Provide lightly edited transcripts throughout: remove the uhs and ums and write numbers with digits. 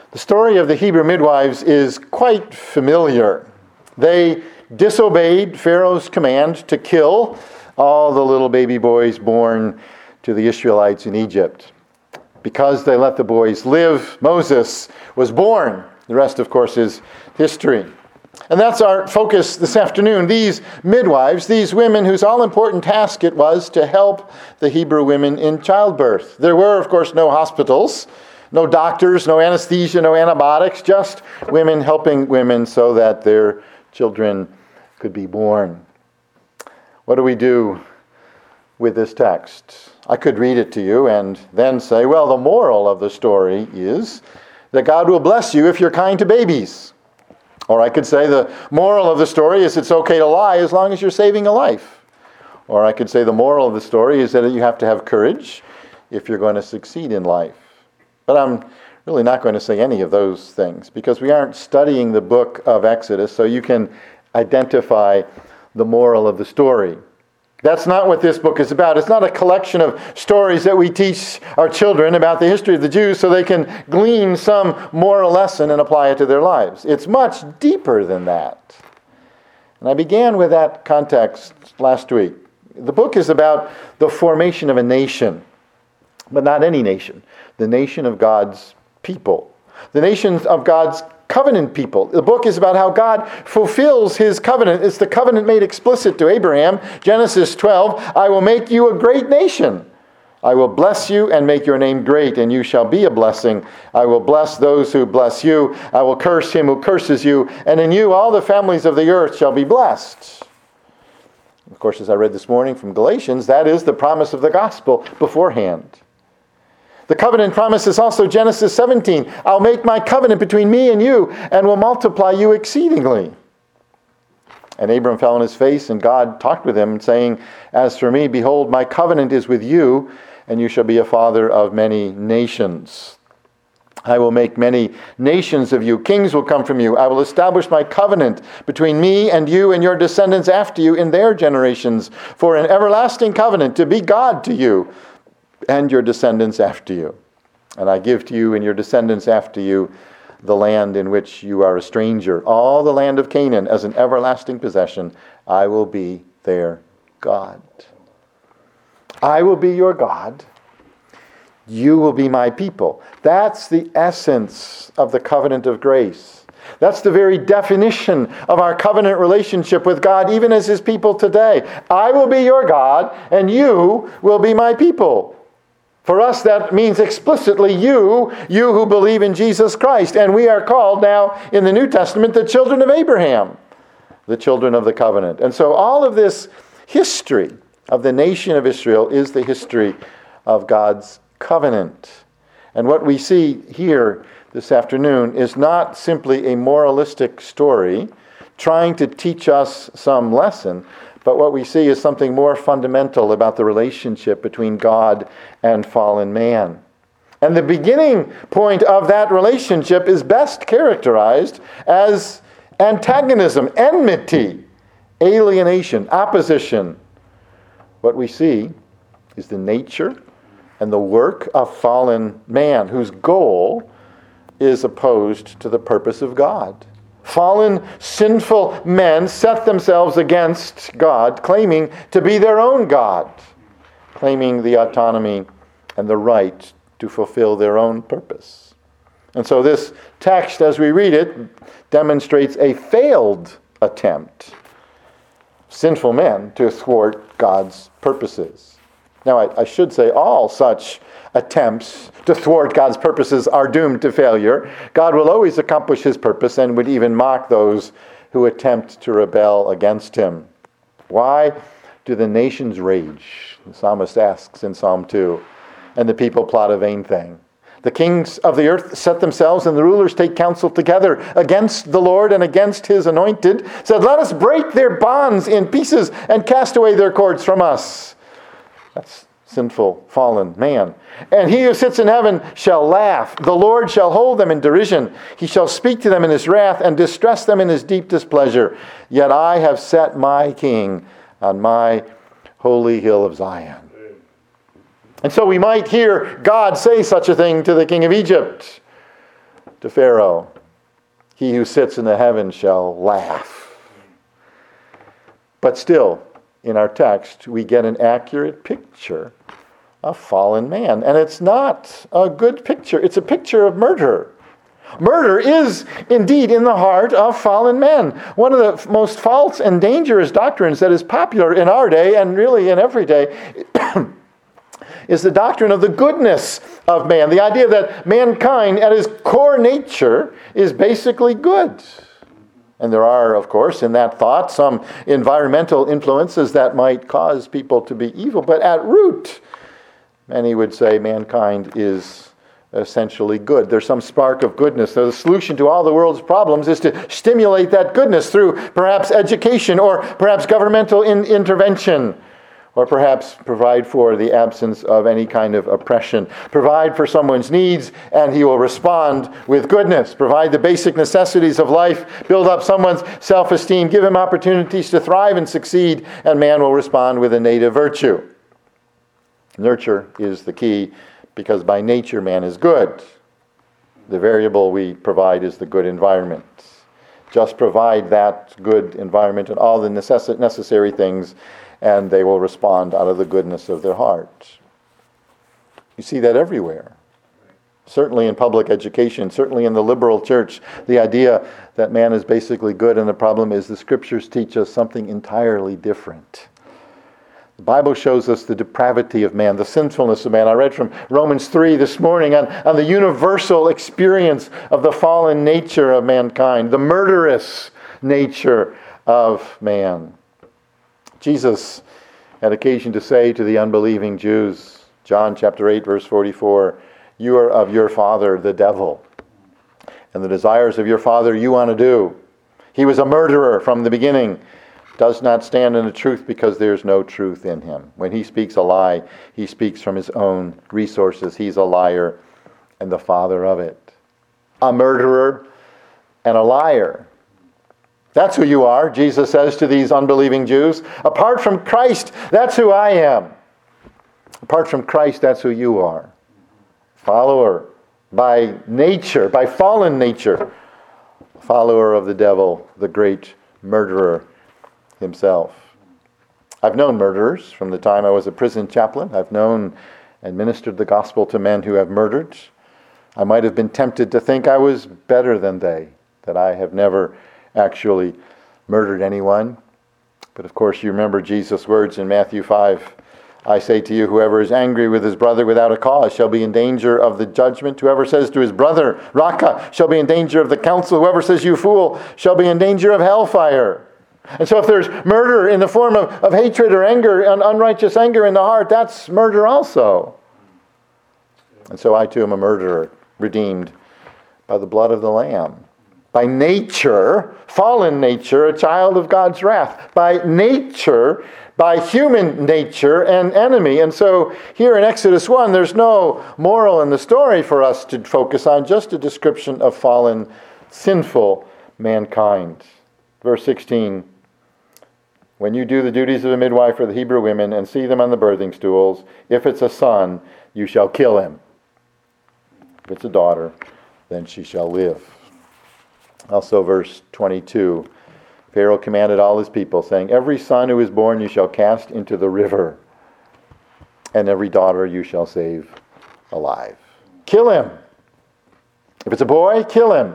The story of the Hebrew midwives is quite familiar. They disobeyed Pharaoh's command to kill all the little baby boys born to the Israelites in Egypt. Because they let the boys live, Moses was born. The rest, of course, is history. And that's our focus this afternoon. These midwives, these women whose all-important task it was to help the Hebrew women in childbirth. There were, of course, no hospitals, no doctors, no anesthesia, no antibiotics, just women helping women so that their children could be born. What do we do with this text? I could read it to you and then say, well, the moral of the story is that God will bless you if you're kind to babies. Or I could say the moral of the story is it's okay to lie as long as you're saving a life. Or I could say the moral of the story is that you have to have courage if you're going to succeed in life. But I'm really not going to say any of those things because we aren't studying the book of Exodus, so you can identify the moral of the story. That's not what this book is about. It's not a collection of stories that we teach our children about the history of the Jews so they can glean some moral lesson and apply it to their lives. It's much deeper than that. And I began with that context last week. The book is about the formation of a nation, but not any nation. The nation of God's people. The nation of God's covenant people. The book is about how God fulfills his covenant. It's the covenant made explicit to Abraham. Genesis 12, I will make you a great nation. I will bless you and make your name great, and you shall be a blessing. I will bless those who bless you. I will curse him who curses you, and in you all the families of the earth shall be blessed. Of course, as I read this morning from Galatians, that is the promise of the gospel beforehand. The covenant promise is also Genesis 17. I'll make my covenant between me and you and will multiply you exceedingly. And Abram fell on his face, and God talked with him, saying, as for me, behold, my covenant is with you, and you shall be a father of many nations. I will make many nations of you. Kings will come from you. I will establish my covenant between me and you and your descendants after you in their generations for an everlasting covenant to be God to you and your descendants after you. And I give to you and your descendants after you the land in which you are a stranger, all the land of Canaan as an everlasting possession. I will be their God. I will be your God. You will be my people. That's the essence of the covenant of grace. That's the very definition of our covenant relationship with God, even as his people today. I will be your God, and you will be my people. For us, that means explicitly you who believe in Jesus Christ. And we are called now in the New Testament the children of Abraham, the children of the covenant. And so all of this history of the nation of Israel is the history of God's covenant. And what we see here this afternoon is not simply a moralistic story trying to teach us some lesson, but what we see is something more fundamental about the relationship between God and fallen man. And the beginning point of that relationship is best characterized as antagonism, enmity, alienation, opposition. What we see is the nature and the work of fallen man, whose goal is opposed to the purpose of God. Fallen, sinful men set themselves against God, claiming to be their own God, claiming the autonomy and the right to fulfill their own purpose. And so this text, as we read it, demonstrates a failed attempt, sinful men, to thwart God's purposes. Now, I should say all such attempts to thwart God's purposes are doomed to failure. God will always accomplish his purpose and would even mock those who attempt to rebel against him. Why do the nations rage? The psalmist asks in Psalm 2, and the people plot a vain thing. The kings of the earth set themselves, and the rulers take counsel together against the Lord and against his anointed, said, let us break their bonds in pieces and cast away their cords from us. That's sinful, fallen man. And he who sits in heaven shall laugh. The Lord shall hold them in derision. He shall speak to them in his wrath and distress them in his deep displeasure. Yet I have set my king on my holy hill of Zion. And so we might hear God say such a thing to the king of Egypt. to Pharaoh, "He who sits in the heavens shall laugh." But still, in our text, we get an accurate picture of fallen man. And it's not a good picture. It's a picture of murder. Murder is indeed in the heart of fallen men. One of the most false and dangerous doctrines that is popular in our day, and really in every day, is the doctrine of the goodness of man. The idea that mankind at his core nature is basically good. And there are, of course, in that thought, some environmental influences that might cause people to be evil. But at root, many would say mankind is essentially good. There's some spark of goodness. So the solution to all the world's problems is to stimulate that goodness through perhaps education or perhaps governmental intervention, or perhaps provide for the absence of any kind of oppression. Provide for someone's needs and he will respond with goodness. Provide the basic necessities of life, build up someone's self-esteem, give him opportunities to thrive and succeed, and man will respond with a native virtue. Nurture is the key, because by nature man is good. The variable we provide is the good environment. Just provide that good environment and all the necessary things, and they will respond out of the goodness of their heart. You see that everywhere. Certainly in public education, certainly in the liberal church, the idea that man is basically good, and the problem is the scriptures teach us something entirely different. The Bible shows us the depravity of man, the sinfulness of man. I read from Romans 3 this morning on the universal experience of the fallen nature of mankind, the murderous nature of man. Jesus had occasion to say to the unbelieving Jews, John chapter 8, verse 44, "You are of your father, the devil, and the desires of your father you want to do. He was a murderer from the beginning, does not stand in the truth because there's no truth in him. When he speaks a lie, he speaks from his own resources. He's a liar and the father of it." A murderer and a liar. That's who you are, Jesus says to these unbelieving Jews. Apart from Christ, that's who I am. Apart from Christ, that's who you are. Follower by nature, by fallen nature. Follower of the devil, the great murderer himself. I've known murderers from the time I was a prison chaplain. I've known and ministered the gospel to men who have murdered. I might have been tempted to think I was better than they, that I have never actually murdered anyone. But of course you remember Jesus' words in Matthew 5. "I say to you, whoever is angry with his brother without a cause shall be in danger of the judgment. Whoever says to his brother, Raka, shall be in danger of the council. Whoever says, you fool, shall be in danger of hellfire." And so if there's murder in the form of hatred or anger, and unrighteous anger in the heart, that's murder also. And so I too am a murderer, redeemed by the blood of the Lamb. By nature, fallen nature, a child of God's wrath. By nature, by human nature, an enemy. And so here in Exodus 1, there's no moral in the story for us to focus on, just a description of fallen, sinful mankind. Verse 16, "When you do the duties of a midwife for the Hebrew women and see them on the birthing stools, if it's a son, you shall kill him. If it's a daughter, then she shall live." Also verse 22, Pharaoh commanded all his people, saying, "Every son who is born you shall cast into the river, and every daughter you shall save alive." Kill him. If it's a boy, kill him.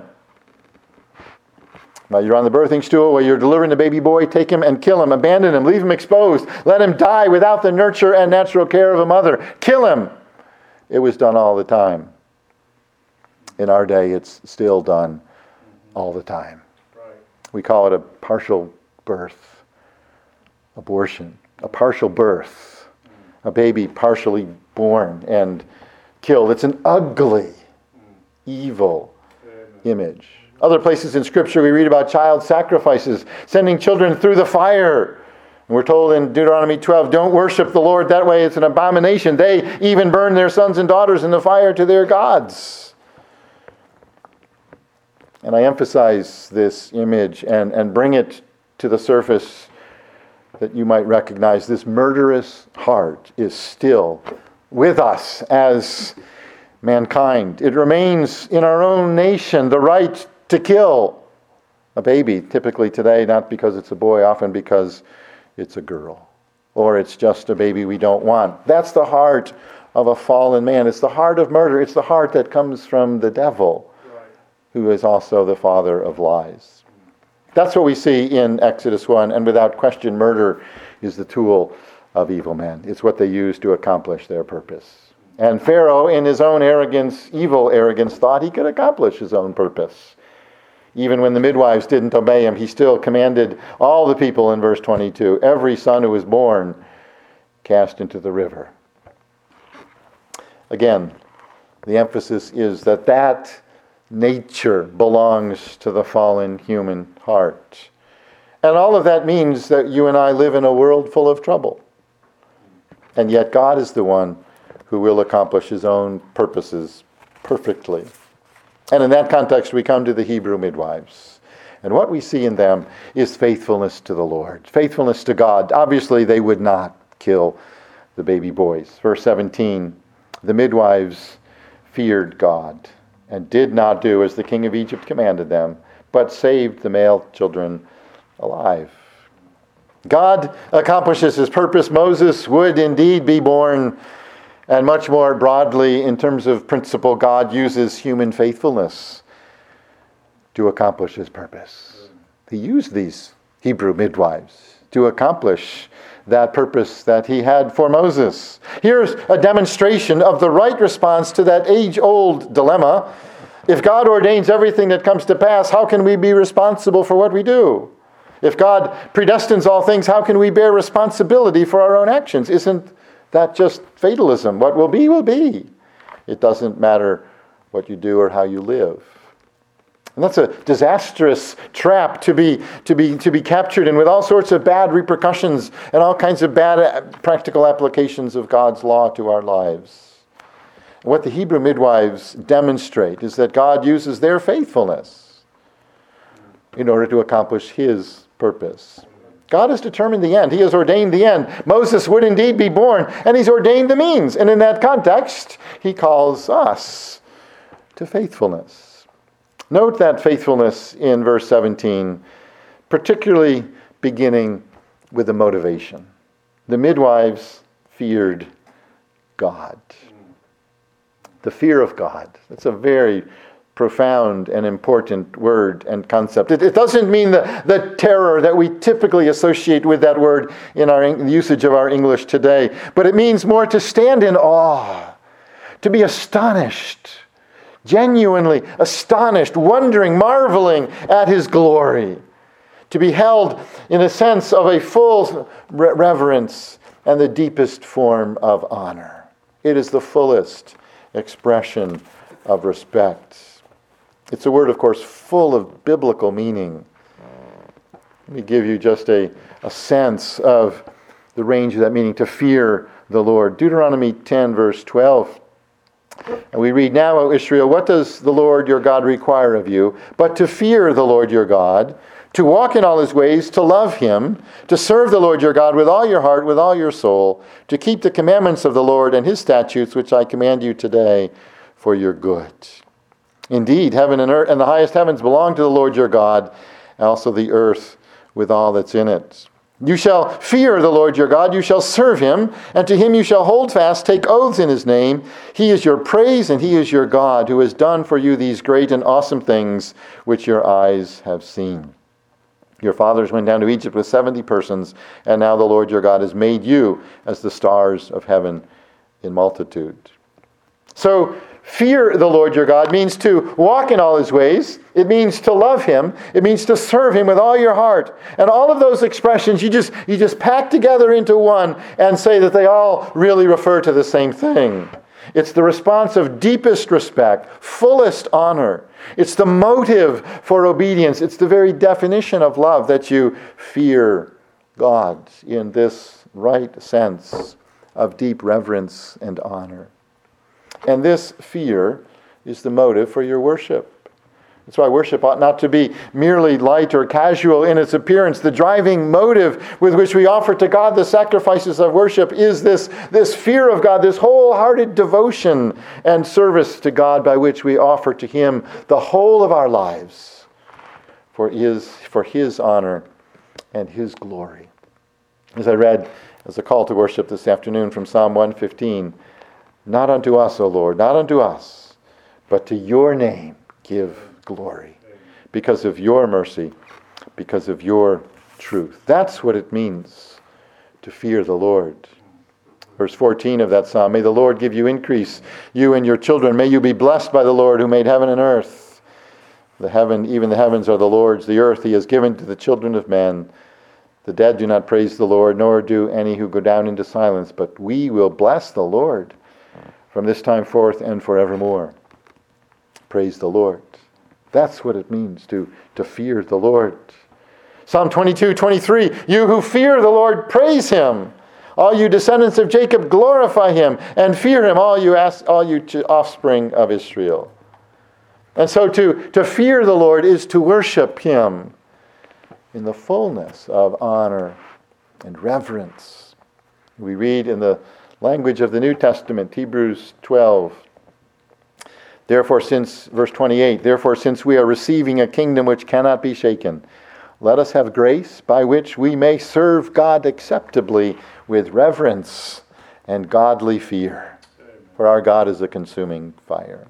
While you're on the birthing stool, while you're delivering the baby boy, take him and kill him. Abandon him. Leave him exposed. Let him die without the nurture and natural care of a mother. Kill him. It was done all the time. In our day, it's still done all the time. Right. We call it a partial birth, abortion, a partial birth, a baby partially born and killed. It's an ugly, evil image. Other places in Scripture we read about child sacrifices, sending children through the fire. And we're told in Deuteronomy 12, don't worship the Lord that way. It's an abomination. They even burn their sons and daughters in the fire to their gods. And I emphasize this image and bring it to the surface that you might recognize this murderous heart is still with us as mankind. It remains in our own nation the right to kill a baby, typically today, not because it's a boy, often because it's a girl, or it's just a baby we don't want. That's the heart of a fallen man. It's the heart of murder. It's the heart that comes from the devil, who is also the father of lies. That's what we see in Exodus 1, and without question, murder is the tool of evil men. It's what they use to accomplish their purpose. And Pharaoh, in his own arrogance, evil arrogance, thought he could accomplish his own purpose. Even when the midwives didn't obey him, he still commanded all the people in verse 22, every son who was born, cast into the river. Again, the emphasis is that nature belongs to the fallen human heart. And all of that means that you and I live in a world full of trouble. And yet God is the one who will accomplish his own purposes perfectly. And in that context, we come to the Hebrew midwives. And what we see in them is faithfulness to the Lord, faithfulness to God. Obviously, they would not kill the baby boys. Verse 17, the midwives feared God and did not do as the king of Egypt commanded them, but saved the male children alive. God accomplishes his purpose. Moses would indeed be born. And much more broadly, in terms of principle, God uses human faithfulness to accomplish his purpose. He used these Hebrew midwives to accomplish that purpose that he had for Moses. Here's a demonstration of the right response to that age-old dilemma. If God ordains everything that comes to pass, how can we be responsible for what we do? If God predestines all things, how can we bear responsibility for our own actions? Isn't that just fatalism? What will be, will be. It doesn't matter what you do or how you live. And that's a disastrous trap to be captured in, with all sorts of bad repercussions and all kinds of bad practical applications of God's law to our lives. What the Hebrew midwives demonstrate is that God uses their faithfulness in order to accomplish his purpose. God has determined the end. He has ordained the end. Moses would indeed be born, and he's ordained the means. And in that context, he calls us to faithfulness. Note that faithfulness in verse 17, particularly beginning with the motivation. The midwives feared God. The fear of God. That's a very profound and important word and concept. It doesn't mean the terror that we typically associate with that word in our usage of our English today, but it means more to stand in awe, to be astonished, genuinely astonished, wondering, marveling at his glory, to be held in a sense of a full reverence and the deepest form of honor. It is the fullest expression of respect. It's a word, of course, full of biblical meaning. Let me give you just a sense of the range of that meaning, to fear the Lord. Deuteronomy 10, verse 12. And we read, "Now, O Israel, what does the Lord your God require of you? But to fear the Lord your God, to walk in all his ways, to love him, to serve the Lord your God with all your heart, with all your soul, to keep the commandments of the Lord and his statutes, which I command you today for your good. Indeed, heaven and earth and the highest heavens belong to the Lord your God, and also the earth with all that's in it. You shall fear the Lord your God, you shall serve him, and to him you shall hold fast, take oaths in his name. He is your praise, and he is your God, who has done for you these great and awesome things which your eyes have seen. Your fathers went down to Egypt with 70 persons, and now the Lord your God has made you as the stars of heaven in multitude." So, fear the Lord your God means to walk in all his ways. It means to love him. It means to serve him with all your heart. And all of those expressions you just pack together into one and say that they all really refer to the same thing. It's the response of deepest respect, fullest honor. It's the motive for obedience. It's the very definition of love, that you fear God in this right sense of deep reverence and honor. And this fear is the motive for your worship. That's why worship ought not to be merely light or casual in its appearance. The driving motive with which we offer to God the sacrifices of worship is this fear of God, this wholehearted devotion and service to God by which we offer to Him the whole of our lives for His honor and His glory. As I read as a call to worship this afternoon from Psalm 115, not unto us, O Lord, not unto us, but to your name give glory, because of your mercy, because of your truth. That's what it means to fear the Lord. Verse 14 of that psalm, may the Lord give you increase, you and your children. May you be blessed by the Lord who made heaven and earth. Even the heavens are the Lord's, the earth He has given to the children of men. The dead do not praise the Lord, nor do any who go down into silence, but we will bless the Lord from this time forth and forevermore. Praise the Lord. That's what it means to fear the Lord. Psalm 22:23, you who fear the Lord, praise Him. All you descendants of Jacob, glorify Him and fear Him, all you offspring of Israel. And so to fear the Lord is to worship Him in the fullness of honor and reverence. We read in the language of the New Testament, Hebrews 12, verse 28, therefore, since we are receiving a kingdom which cannot be shaken, let us have grace by which we may serve God acceptably with reverence and godly fear. For our God is a consuming fire.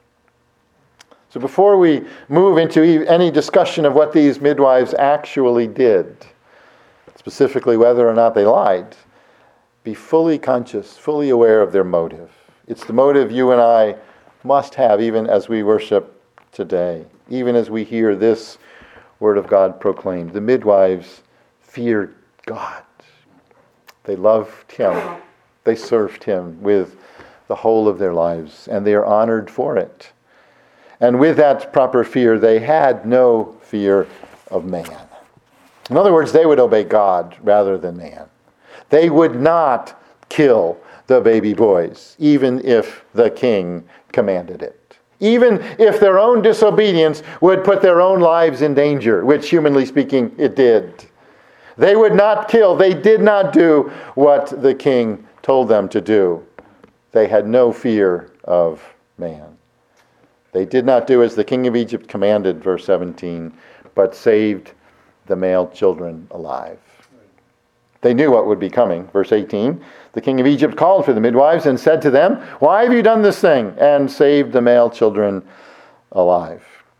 So before we move into any discussion of what these midwives actually did, specifically whether or not they lied, be fully conscious, fully aware of their motive. It's the motive you and I must have even as we worship today, even as we hear this word of God proclaimed. The midwives feared God. They loved Him. They served Him with the whole of their lives, and they are honored for it. And with that proper fear, they had no fear of man. In other words, they would obey God rather than man. They would not kill the baby boys, even if the king commanded it. Even if their own disobedience would put their own lives in danger, which humanly speaking it did. They would not kill. They did not do what the king told them to do. They had no fear of man. They did not do as the king of Egypt commanded, verse 17, but saved the male children alive. They knew what would be coming. Verse 18, the king of Egypt called for the midwives and said to them, why have you done this thing and saved the male children alive?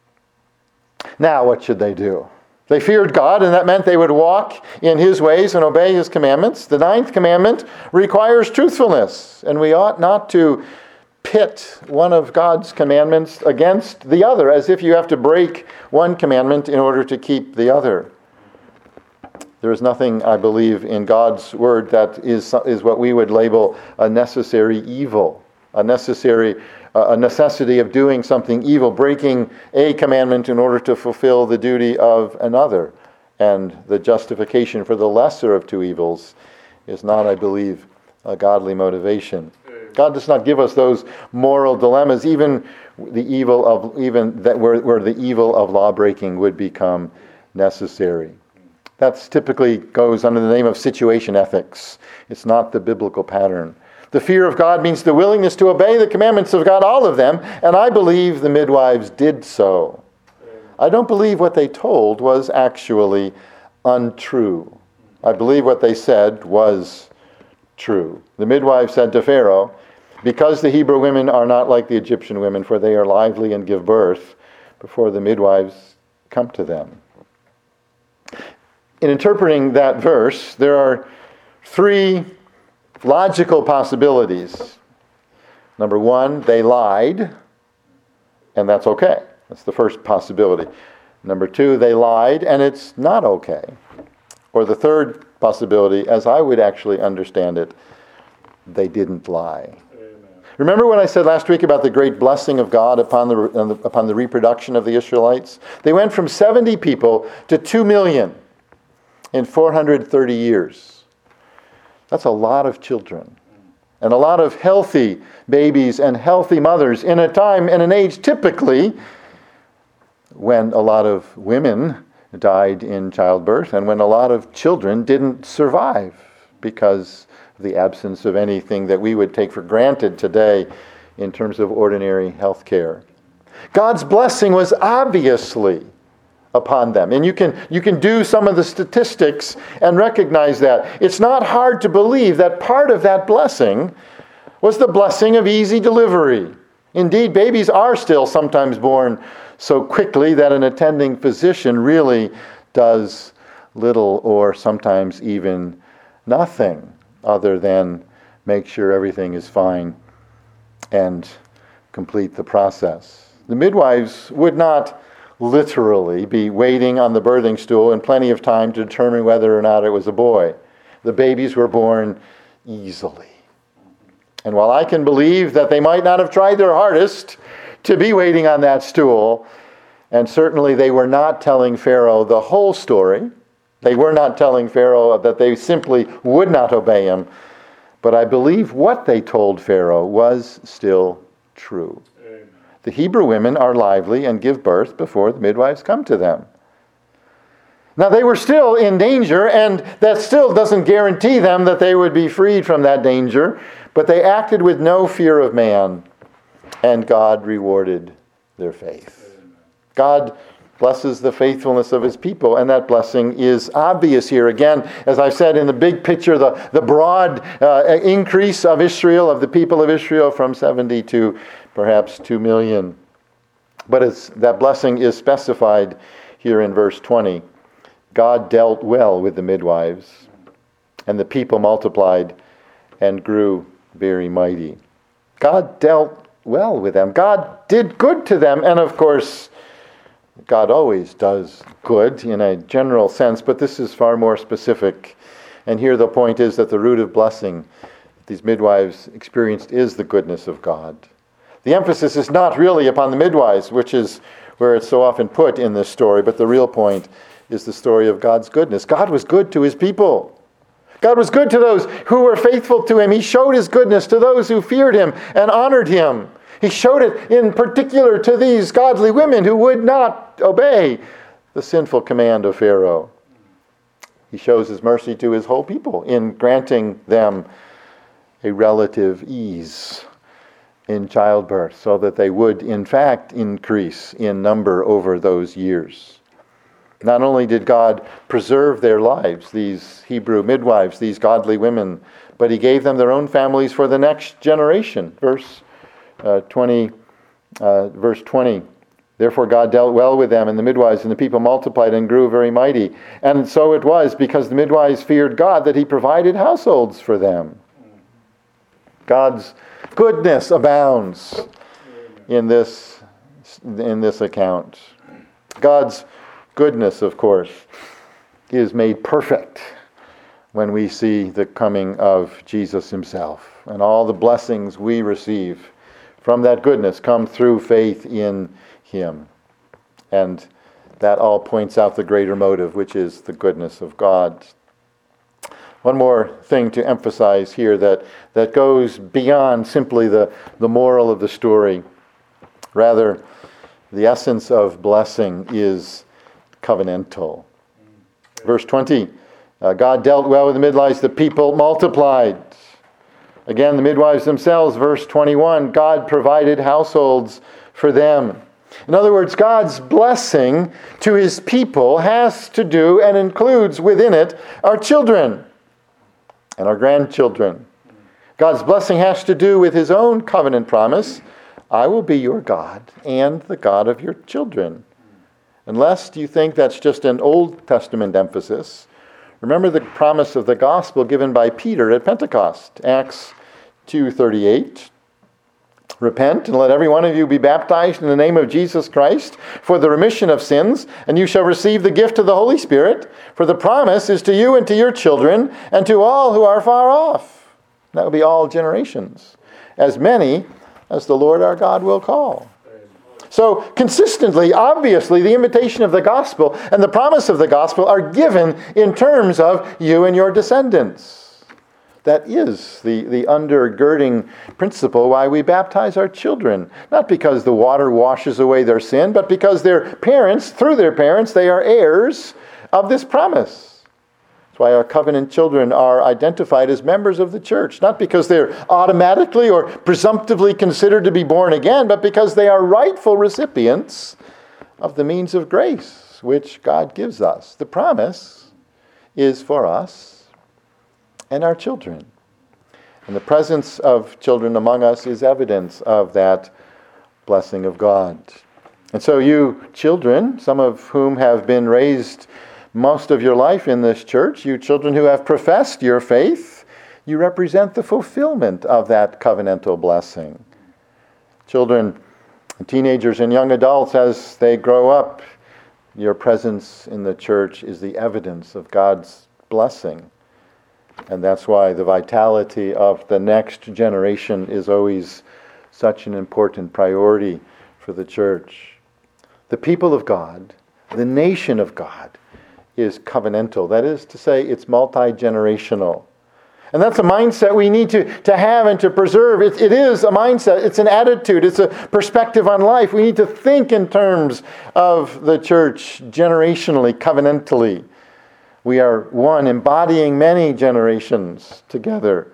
Now what should they do? They feared God, and that meant they would walk in His ways and obey His commandments. The 9th commandment requires truthfulness, and we ought not to pit one of God's commandments against the other, as if you have to break one commandment in order to keep the other. There is nothing, I believe, in God's word that is what we would label a necessary evil, a necessity of doing something evil, breaking a commandment in order to fulfill the duty of another. And the justification for the lesser of two evils is not, I believe, a godly motivation. God does not give us those moral dilemmas, even the evil of where the evil of law breaking would become necessary. That typically goes under the name of situation ethics. It's not the biblical pattern. The fear of God means the willingness to obey the commandments of God, all of them, and I believe the midwives did so. I don't believe what they told was actually untrue. I believe what they said was true. The midwife said to Pharaoh, because the Hebrew women are not like the Egyptian women, for they are lively and give birth before the midwives come to them. In interpreting that verse, there are 3 logical possibilities. Number 1, they lied, and that's okay. That's the first possibility. Number 2, they lied, and it's not okay. Or the third possibility, as I would actually understand it, they didn't lie. Remember when I said last week about the great blessing of God upon the reproduction of the Israelites? They went from 70 people to 2 million in 430 years. That's a lot of children. And a lot of healthy babies and healthy mothers in a time and an age typically when a lot of women died in childbirth and when a lot of children didn't survive because of the absence of anything that we would take for granted today in terms of ordinary health care. God's blessing was obviously upon them. And you can do some of the statistics and recognize that. It's not hard to believe that part of that blessing was the blessing of easy delivery. Indeed, babies are still sometimes born so quickly that an attending physician really does little or sometimes even nothing other than make sure everything is fine and complete the process. The midwives would not literally be waiting on the birthing stool in plenty of time to determine whether or not it was a boy. The babies were born easily. And while I can believe that they might not have tried their hardest to be waiting on that stool, and certainly they were not telling Pharaoh the whole story, they were not telling Pharaoh that they simply would not obey him, but I believe what they told Pharaoh was still true. Amen. The Hebrew women are lively and give birth before the midwives come to them. Now they were still in danger, and that still doesn't guarantee them that they would be freed from that danger, but they acted with no fear of man, and God rewarded their faith. God blesses the faithfulness of his people, and that blessing is obvious here. Again, as I said, in the big picture, the broad increase of Israel, of the people of Israel, from 70 to perhaps 2 million. But that blessing is specified here in verse 20. God dealt well with the midwives, and the people multiplied and grew very mighty. God dealt well with them. God did good to them, and of course, God always does good in a general sense, but this is far more specific. And here the point is that the root of blessing these midwives experienced is the goodness of God. The emphasis is not really upon the midwives, which is where it's so often put in this story, but the real point is the story of God's goodness. God was good to his people. God was good to those who were faithful to him. He showed his goodness to those who feared him and honored him. He showed it in particular to these godly women who would not obey the sinful command of Pharaoh. He shows his mercy to his whole people in granting them a relative ease in childbirth so that they would in fact increase in number over those years. Not only did God preserve their lives, these Hebrew midwives, these godly women, but he gave them their own families for the next generation. Verse 20. Therefore God dealt well with them, and the midwives and the people multiplied and grew very mighty. And so it was, because the midwives feared God, that he provided households for them. God's goodness abounds in this account. God's goodness, of course, is made perfect when we see the coming of Jesus himself. And all the blessings we receive from that goodness come through faith in him. And that all points out the greater motive, which is the goodness of God. One more thing to emphasize here that goes beyond simply the moral of the story. Rather, the essence of blessing is covenantal. Verse 20, God dealt well with the midwives, the people multiplied. Again, the midwives themselves, verse 21, God provided households for them. In other words, God's blessing to his people has to do and includes within it our children and our grandchildren. God's blessing has to do with his own covenant promise, I will be your God and the God of your children. Unless you think that's just an Old Testament emphasis, remember the promise of the gospel given by Peter at Pentecost, Acts 2:38. Repent and let every one of you be baptized in the name of Jesus Christ for the remission of sins, and you shall receive the gift of the Holy Spirit, for the promise is to you and to your children and to all who are far off. That will be all generations, as many as the Lord our God will call. So consistently, obviously, the invitation of the gospel and the promise of the gospel are given in terms of you and your descendants. That is the undergirding principle why we baptize our children. Not because the water washes away their sin, but because their parents, through their parents, they are heirs of this promise. That's why our covenant children are identified as members of the church. Not because they're automatically or presumptively considered to be born again, but because they are rightful recipients of the means of grace which God gives us. The promise is for us and our children. And the presence of children among us is evidence of that blessing of God. And so you children, some of whom have been raised most of your life in this church, you children who have professed your faith, you represent the fulfillment of that covenantal blessing. Children, teenagers, and young adults, as they grow up, your presence in the church is the evidence of God's blessing. And that's why the vitality of the next generation is always such an important priority for the church. The people of God, the nation of God, is covenantal. That is to say, it's multi-generational. And that's a mindset we need to have and to preserve. It is a mindset. It's an attitude. It's a perspective on life. We need to think in terms of the church generationally, covenantally. We are one, embodying many generations together.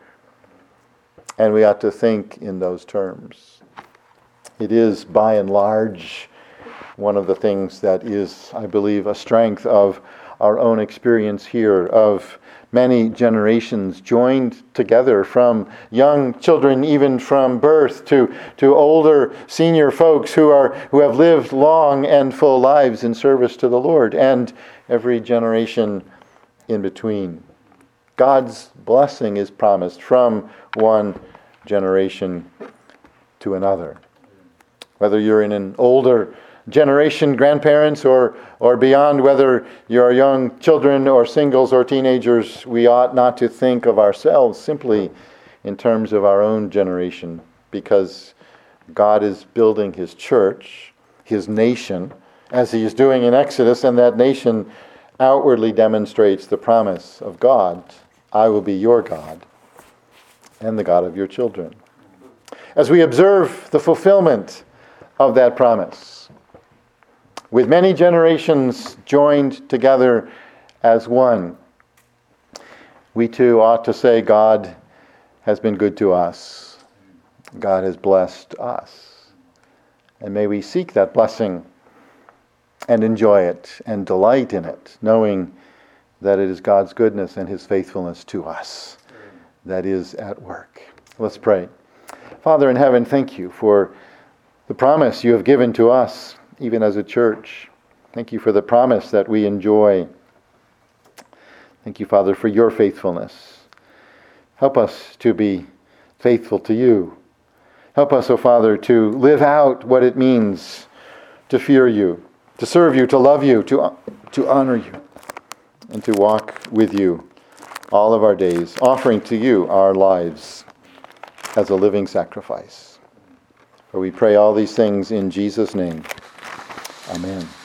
And we ought to think in those terms. It is, by and large, one of the things that is, I believe, a strength of our own experience here, of many generations joined together, from young children, even from birth, to older senior folks who have lived long and full lives in service to the Lord, and every generation in between. God's blessing is promised from one generation to another. Whether you're in an older generation, grandparents, or beyond, whether you're young children or singles or teenagers, we ought not to think of ourselves simply in terms of our own generation, because God is building His church, His nation, as He is doing in Exodus, and that nation outwardly demonstrates the promise of God. I will be your God and the God of your children. As we observe the fulfillment of that promise, with many generations joined together as one, we too ought to say, God has been good to us. God has blessed us. And may we seek that blessing and enjoy it and delight in it, knowing that it is God's goodness and His faithfulness to us that is at work. Let's pray. Father in heaven, thank you for the promise you have given to us, even as a church. Thank you for the promise that we enjoy. Thank you, Father, for your faithfulness. Help us to be faithful to you. Help us, O Father, to live out what it means to fear you, to serve you, to love you, to honor you, and to walk with you all of our days, offering to you our lives as a living sacrifice. For we pray all these things in Jesus' name. Amen.